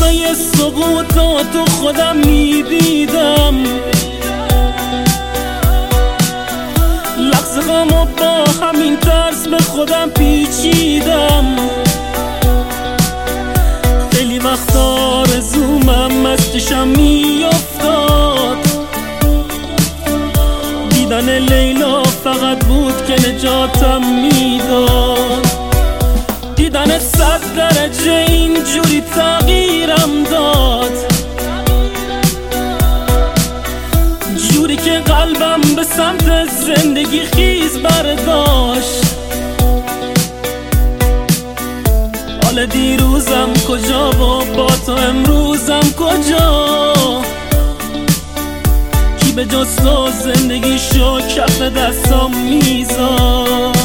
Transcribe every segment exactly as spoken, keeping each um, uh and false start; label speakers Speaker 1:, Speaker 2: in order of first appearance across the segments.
Speaker 1: صدای سقوطاتو خودم میدیدم، لحظه غمو با همین ترس به خودم پیچیدم. خیلی وقت آرزومم مستشم میافتاد، دیدن لیلا فقط بود که نجاتم میداد. دیدن صد درجه اینجوری تغییرم داد، جوری که قلبم به سمت زندگی خیز برداشت. حال دیروزم کجا و با تو امروزم کجا؟ کی به جز تو زندگیشو کف دستام میذاشت؟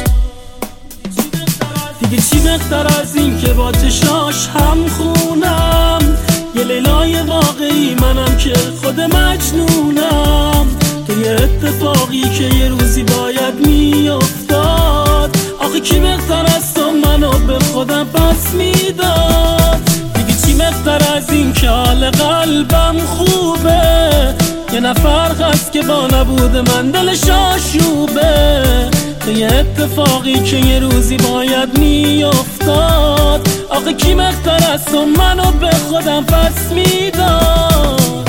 Speaker 1: دیگه چی بهتر از این که با چشاش هم خونم؟ یه لیلای واقعی منم که خود مجنونم. تو یه اتفاقی که یه روزی باید میافتاد، آخه کی بهتر از تو منو به خودم پس میداد؟ دیگه چی بهتر از این که حال قلبم خوبه؟ یه نفر هست که با نبود من دلش آشوبه. تو یه اتفاقی که یه روزی باید میافتاد، آخه کی بهتر از تو منو به خودم پس میداد؟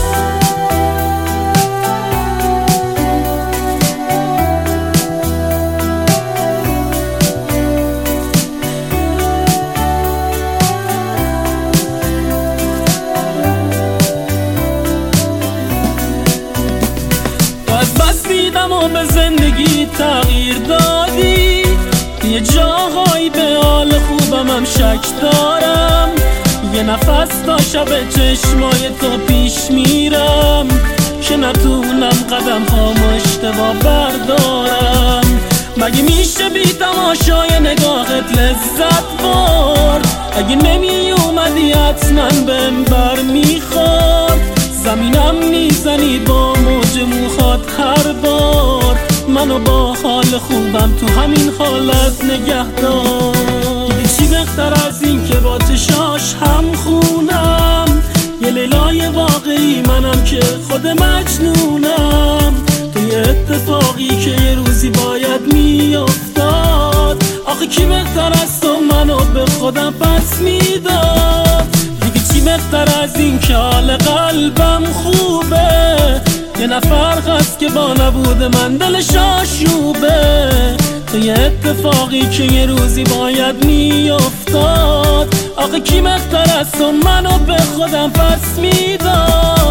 Speaker 1: و به زندگی تغییر دادی، یه جاهایی به حال خوبم هم شک دارم. یه نفس تا شب چشمای تو پیش میرم که نتونم قدم هامو اشتباه بردارم. مگه میشه بی تماشای نگاهت لذت برد؟ اگه نمی اومدی حتما بهم بر میخورد. زمینم میزنی با موج موهات هر بار، منو با حال خوبم تو همین حالت نگه دار. دیگه چی بهتر از این که با چشاش هم خونم؟ یه لیلای واقعی منم که خود مجنونم. تو یه اتفاقی که یه روزی باید میافتاد، آخه کی بهتر از تو منو به خودم پس میداد؟ چی بهتر از این که حال قلبم خوبه؟ یه نفر هست که با نبود من دلش آشوبه. تو یه اتفاقی که یه روزی باید میافتاد، آخه کی بهتر از تو منو به خودم پس میداد؟